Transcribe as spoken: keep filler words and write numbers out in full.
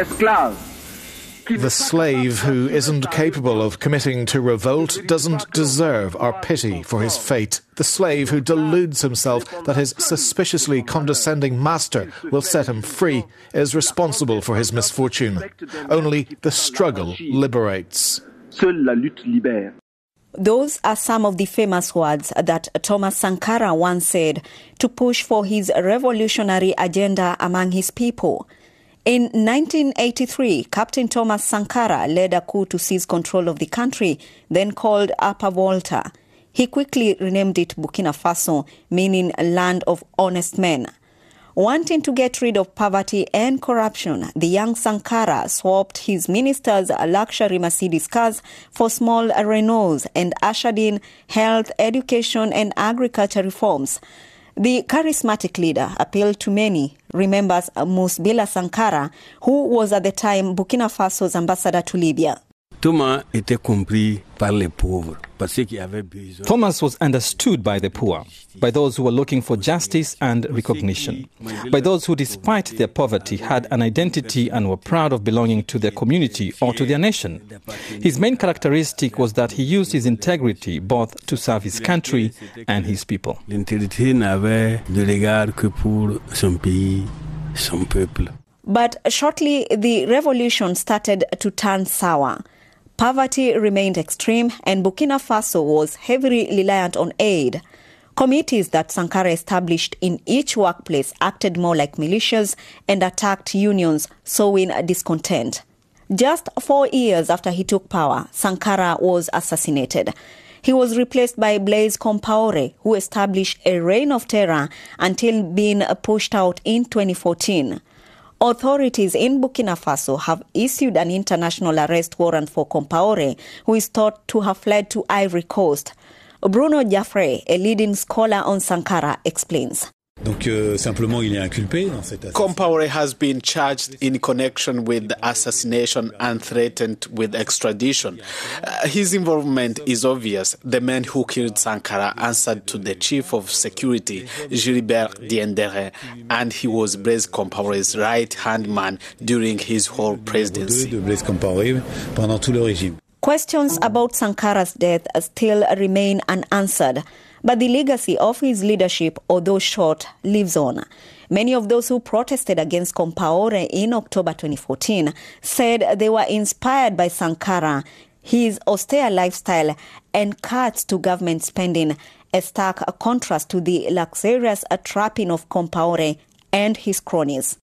The slave who isn't capable of committing to revolt doesn't deserve our pity for his fate. The slave who deludes himself that his suspiciously condescending master will set him free is responsible for his misfortune. Only the struggle liberates. Those are some of the famous words that Thomas Sankara once said to push for his revolutionary agenda among his people. In nineteen eighty-three, Captain Thomas Sankara led a coup to seize control of the country, then called Upper Volta. He quickly renamed it Burkina Faso, meaning land of honest men. Wanting to get rid of poverty and corruption, the young Sankara swapped his ministers' luxury Mercedes cars for small Renaults and ushered in health, education and agriculture reforms. The charismatic leader appealed to many, remembers Musbila Sankara, who was at the time Burkina Faso's ambassador to Libya. Thomas was understood by the poor, by those who were looking for justice and recognition, by those who, despite their poverty, had an identity and were proud of belonging to their community or to their nation. His main characteristic was that he used his integrity both to serve his country and his people. But shortly, the revolution started to turn sour. Poverty remained extreme and Burkina Faso was heavily reliant on aid. Committees that Sankara established in each workplace acted more like militias and attacked unions, sowing discontent. Just four years after he took power, Sankara was assassinated. He was replaced by Blaise Compaoré, who established a reign of terror until being pushed out in twenty fourteen. Authorities in Burkina Faso have issued an international arrest warrant for Compaoré, who is thought to have fled to Ivory Coast. Bruno Jaffray, a leading scholar on Sankara, explains. Compaoré has been charged in connection with the assassination and threatened with extradition. Uh, his involvement is obvious. The man who killed Sankara answered to the chief of security, Gilbert Diendéré, and he was Blaise Compaoré's right-hand man during his whole presidency. Questions about Sankara's death still remain unanswered. But the legacy of his leadership, although short, lives on. Many of those who protested against Compaoré in October twenty fourteen said they were inspired by Sankara, his austere lifestyle and cuts to government spending, a stark contrast to the luxurious trapping of Compaoré and his cronies.